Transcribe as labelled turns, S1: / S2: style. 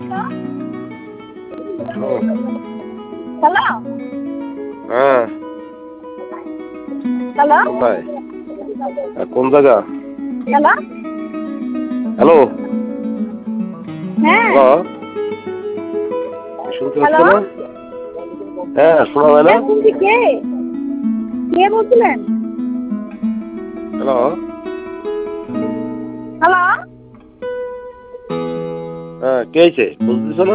S1: Hello.
S2: হ্যাঁ,
S1: hello.
S2: কোথায়? কোন জায়গা?
S1: হ্যালো।
S2: হ্যালো,
S1: হ্যাঁ।
S2: হ্যালো, শুনতে
S1: হ্যালো।
S2: পাচ্ছে না? হ্যাঁ, শোনা যায় না?
S1: হ্যাঁ শুনছি। কে কে বলছিলেন?
S2: Hello,
S1: hello.
S2: হ্যাঁ, কে আইছে? বুঝতেছ না?